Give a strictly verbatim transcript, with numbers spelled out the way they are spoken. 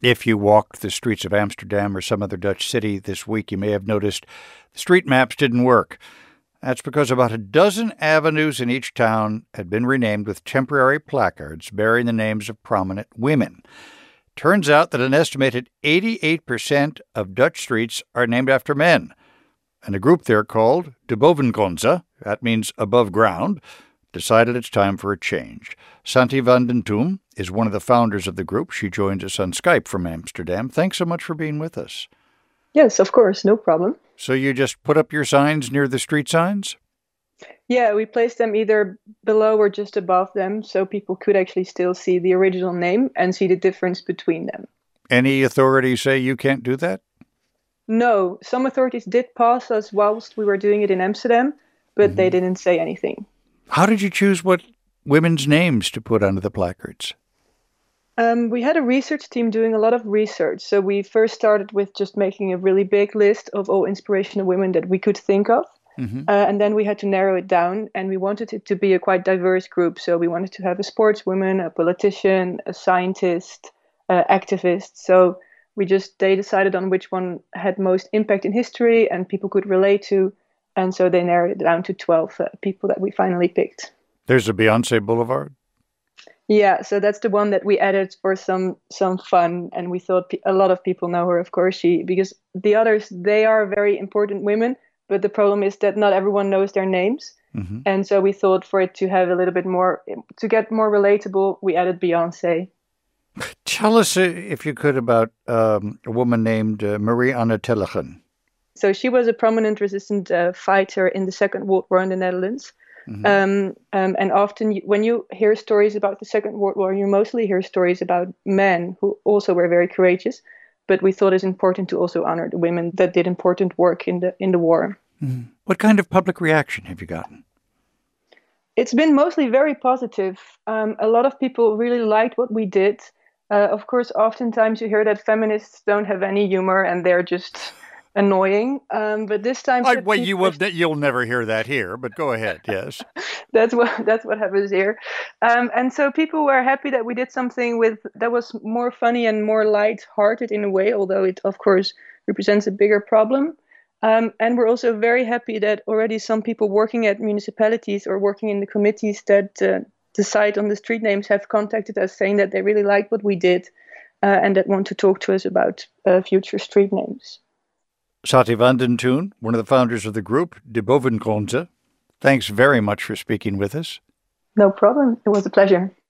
If you walked the streets of Amsterdam or some other Dutch city this week, you may have noticed the street maps didn't work. That's because about a dozen avenues in each town had been renamed with temporary placards bearing the names of prominent women. Turns out that an estimated eighty-eight percent of Dutch streets are named after men. And a group there called De Bovengronse, that means above ground, decided it's time for a change. Santi van den Toom is one of the founders of the group. She joins us on Skype from Amsterdam. Thanks so much for being with us. Yes, of course, no problem. So you just put up your signs near the street signs? Yeah, we placed them either below or just above them so people could actually still see the original name and see the difference between them. Any authorities say you can't do that? No, some authorities did pass us whilst we were doing it in Amsterdam, but mm-hmm. they didn't say anything. How did you choose what women's names to put onto the placards? Um, we had a research team doing a lot of research. So we first started with just making a really big list of all inspirational women that we could think of. Mm-hmm. Uh, and then we had to narrow it down, and we wanted it to be a quite diverse group. So we wanted to have a sportswoman, a politician, a scientist, uh, activist. So we just, they decided on which one had most impact in history and people could relate to. And so they narrowed it down to twelve uh, people that we finally picked. There's a Beyonce Boulevard? Yeah, so that's the one that we added for some some fun. And we thought pe- a lot of people know her, of course, she because the others, they are very important women. But the problem is that not everyone knows their names. Mm-hmm. And so we thought for it to have a little bit more, to get more relatable, we added Beyonce. Tell us, uh, if you could, about um, a woman named uh, Marie-Anne Tellegen. So she was a prominent resistant uh, fighter in the Second World War in the Netherlands. Mm-hmm. Um, um, and often you, when you hear stories about the Second World War, you mostly hear stories about men who also were very courageous. But we thought it's important to also honor the women that did important work in the in the war. Mm-hmm. What kind of public reaction have you gotten? It's been mostly very positive. Um, a lot of people really liked what we did. Uh, of course, oftentimes you hear that feminists don't have any humor and they're just annoying. Um, but this time, I, well, you will, you'll never hear that here. But go ahead. Yes, that's what that's what happens here. Um, and so people were happy that we did something with that was more funny and more light-hearted in a way, although it of course represents a bigger problem. Um, and we're also very happy that already some people working at municipalities or working in the committees that uh, decide on the street names have contacted us saying that they really like what we did uh, and that want to talk to us about uh, future street names. Santi van den Toom, one of the founders of the group, De Bovengronse, thanks very much for speaking with us. No problem. It was a pleasure.